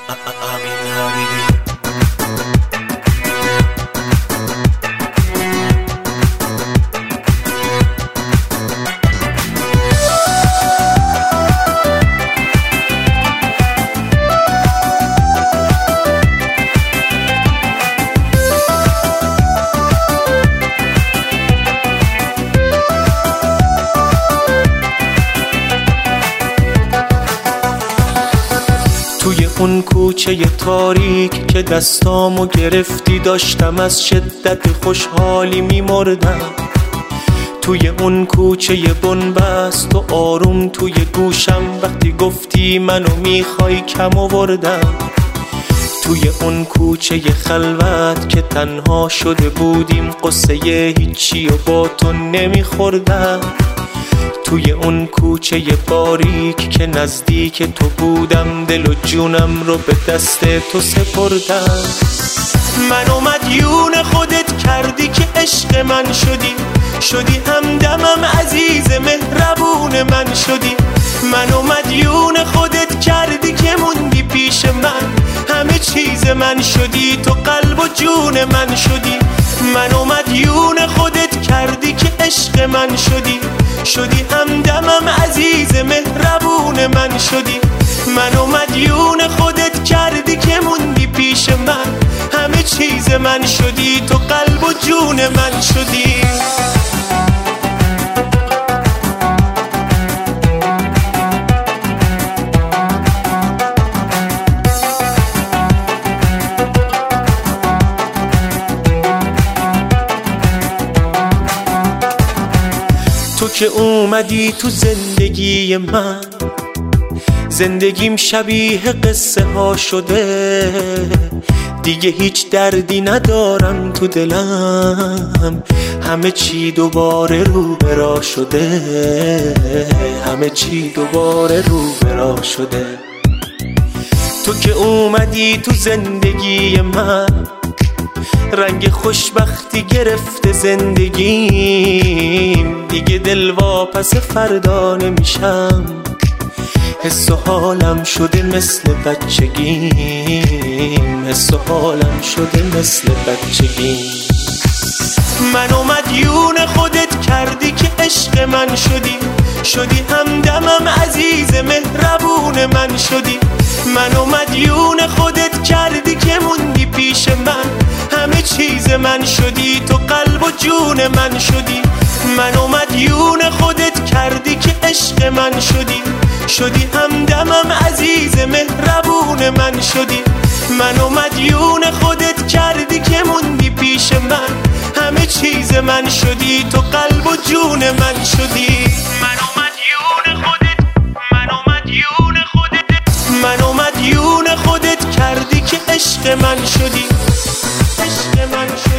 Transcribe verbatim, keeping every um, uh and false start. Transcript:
امین حبیبی. توی اون کوچه تاریک که دستامو گرفتی داشتم از شدت خوشحالی میمردم. توی اون کوچه بنبست و آروم توی گوشم وقتی گفتی منو میخوای کم آوردم. توی اون کوچه خلوت که تنها شده بودیم قصه هیچی و با تو نمیخوردم. توی اون کوچه باریک که نزدیک تو بودم دل و جونم رو به دست تو سپردم. منو مدیون خودت کردی که عشق من شدی، شدی همدمم عزیز مهربون من شدی. منو مدیون خودت کردی که موندی پیش من، همه چیز من شدی، تو قلب و جون من شدی. منو مدیون خودت کردی که عشق من شدی، شدی همدمم عزیز مهربون من شدی. منو مدیون خودت کردی که موندی پیش من، همه چیز من شدی، تو قلب و جون من شدی. تو که اومدی تو زندگی من، زندگیم شبیه قصه ها شده. دیگه هیچ دردی ندارم تو دلم، همه چی دوباره رو برا شده. همه چی دوباره رو برا شده. تو که اومدی تو زندگی من، رنگ خوشبختی گرفته زندگیم. دیگه دل واپس فردا نمیشم، حس و حالم شده مثل بچگیم. حس و حالم شده مثل بچگیم. منو مدیون خودت کردی که عشق من شدی، شدی همدمم عزیز مهربون من شدی. منو مدیون خودت کردی که موندی پیش من، همه چیز من شدی، تو قلب و جون من شدی. منو مدیون خودت کردی که عشق من شدی، شدی همدمم عزیز مهربون من شدی. منو مدیون خودت کردی که موندی پیش من، همه چیز من شدی، تو قلب و جون من شدی. منو مدیون خودت، منو مدیون خودت، منو مدیون خودت کردی که عشق من شدی، عشق من شدی.